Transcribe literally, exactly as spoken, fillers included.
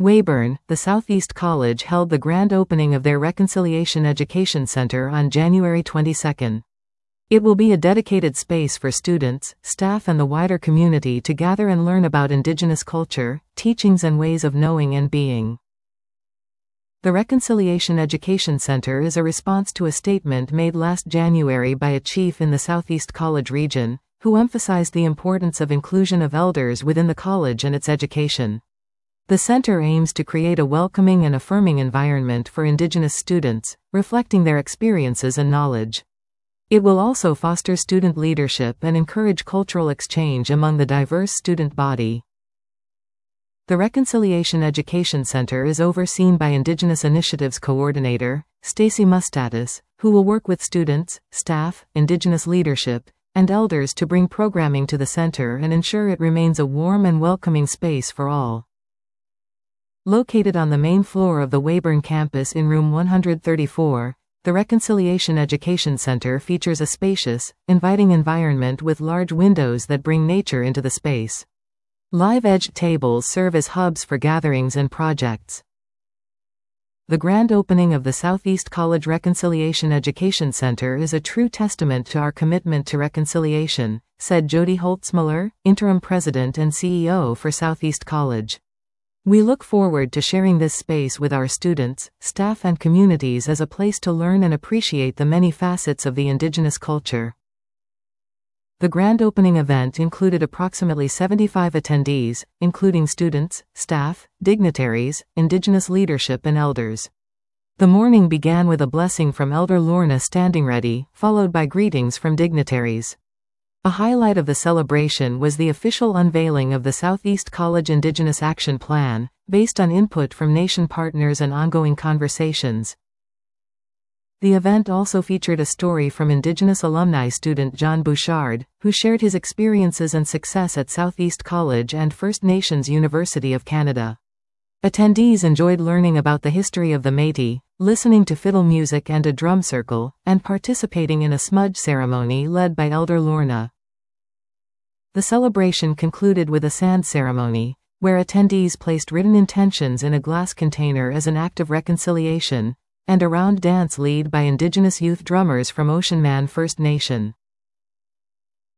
Weyburn, the Southeast College held the grand opening of their Reconciliation Education Center on January twenty-second. It will be a dedicated space for students, staff and the wider community to gather and learn about Indigenous culture, teachings and ways of knowing and being. The Reconciliation Education Center is a response to a statement made last January by a chief in the Southeast College region, who emphasized the importance of inclusion of elders within the college and its education. The center aims to create a welcoming and affirming environment for Indigenous students, reflecting their experiences and knowledge. It will also foster student leadership and encourage cultural exchange among the diverse student body. The Reconciliation Education Center is overseen by Indigenous Initiatives Coordinator, Stacy Mustatis, who will work with students, staff, Indigenous leadership, and elders to bring programming to the center and ensure it remains a warm and welcoming space for all. Located on the main floor of the Weyburn campus in room one hundred thirty-four, the Reconciliation Education Center features a spacious, inviting environment with large windows that bring nature into the space. Live-edged tables serve as hubs for gatherings and projects. The grand opening of the Southeast College Reconciliation Education Center is a true testament to our commitment to reconciliation, said Jody Holtzmuller, Interim President and C E O for Southeast College. We look forward to sharing this space with our students, staff and communities as a place to learn and appreciate the many facets of the Indigenous culture. The grand opening event included approximately seventy-five attendees, including students, staff, dignitaries, Indigenous leadership and elders. The morning began with a blessing from Elder Lorna Standing Ready, followed by greetings from dignitaries. A highlight of the celebration was the official unveiling of the Southeast College Indigenous Action Plan, based on input from nation partners and ongoing conversations. The event also featured a story from Indigenous alumni student John Bouchard, who shared his experiences and success at Southeast College and First Nations University of Canada. Attendees enjoyed learning about the history of the Métis, listening to fiddle music and a drum circle, and participating in a smudge ceremony led by Elder Lorna. The celebration concluded with a sand ceremony, where attendees placed written intentions in a glass container as an act of reconciliation, and a round dance led by Indigenous youth drummers from Ocean Man First Nation.